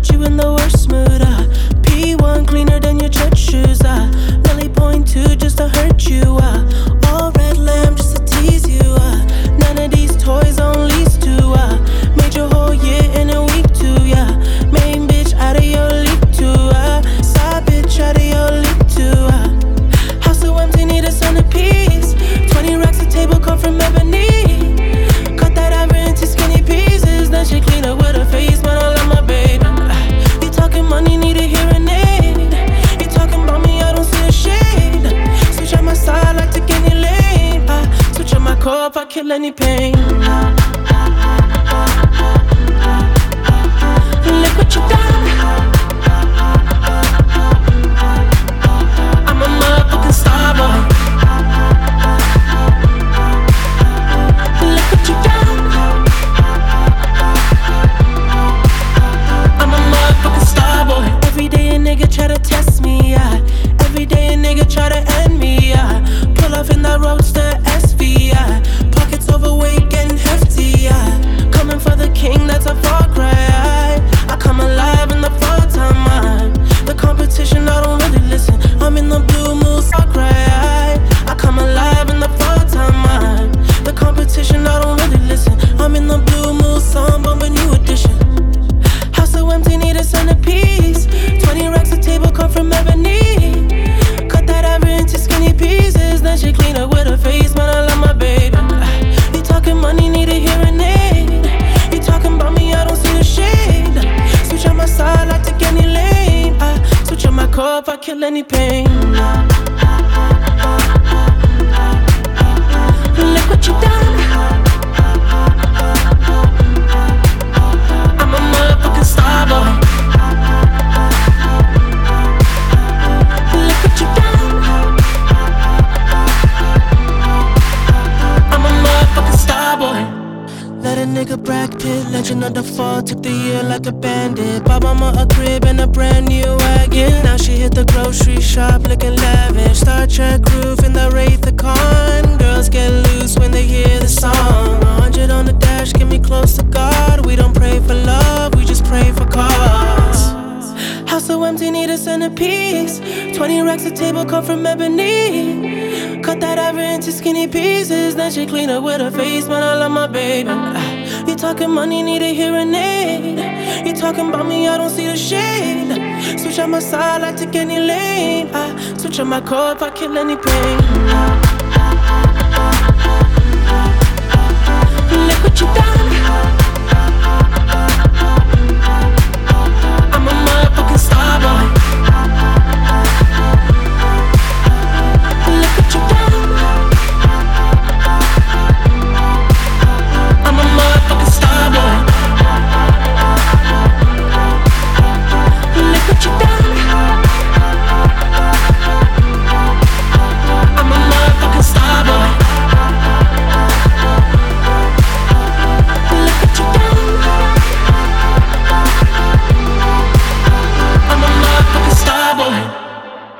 put you in the worst mood. P1 cleaner than your church shoes. Nelly point 2 just to hurt you. All red lamb just to tease you. None of these toys on lease to. Made your whole year in a week too. Yeah, main bitch out of your league too. Side bitch out of your league too. House so empty, need a centerpiece. 20 racks a table come from ebony. Cut that ever into skinny pieces. Then she clean up with her face, man, I love my baby. You talking money, need a hearing aid. You talking about me, I don't see a shade. Switch on my side, like take any lane. Switch on my core if I kill any pain. Look what you done. I'm a motherfucking star boy. Look what you done. I'm a motherfucking star boy. Every day a nigga try to test me, yeah. Every day a nigga try to end me, yeah. Pull off in that roadster SV, yeah. Pockets overweight, getting hefty, yeah. Coming for the king, that's a far cry. I come alive in the fall time. The competition, I don't really listen. I'm in the blue moon, so I cry. I come alive in the fall time. The competition, I don't really listen. I'm in the blue moon, so I'm bumping new edition. House so empty, need a centerpiece. 20 racks a table come from ebony. Cut that ever into skinny pieces. Then she clean up with her face, man, I love my baby. You talking money, need a hearing aid. You talking about me, I don't see the shade. Switch on my side, I take any lane. Switch on my core if I kill any pain. Look what you done. I'm a motherfucking star boy. Look what you done. I'm a motherfucking star boy. Let a nigga Brad Pitt, legend of the fall, took the year like a bandit. Bought mama a crib and a brand new wagon. Now she hit the grocery shop looking lavish. Star Trek roof in the Wraith the Con. Girls get loose when they hear the song. 100 on the dash, get me close to God. We don't pray for love, we just pray for cause. House so empty, need a centerpiece. 20 racks a table come from ebony. Cut that ever into skinny pieces. Then she clean up with her face, man, I love my baby. You talking money, need a hearing aid. You talking about me, I don't see the shade. Switch on my side, I take any lane. Switch on my core if I kill any pain.